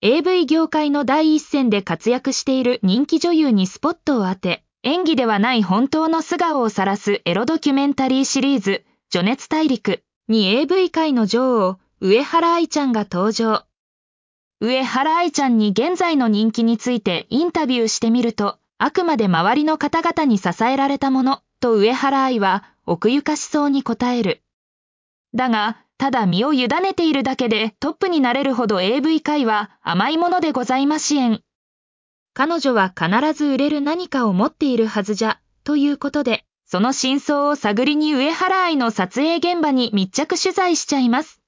AV 業界の第一線で活躍している人気女優にスポットを当て、演技ではない本当の素顔を晒すエロドキュメンタリーシリーズ、女熱大陸に AV 界の女王、上原愛ちゃんが登場。上原愛ちゃんに現在の人気についてインタビューしてみると、あくまで周りの方々に支えられたもの、と上原愛は奥ゆかしそうに答える。だが、ただ身を委ねているだけでトップになれるほど AV 界は甘いものでございましえん。彼女は必ず売れる何かを持っているはずじゃ、ということで、その真相を探りに上原愛の撮影現場に密着取材しちゃいます。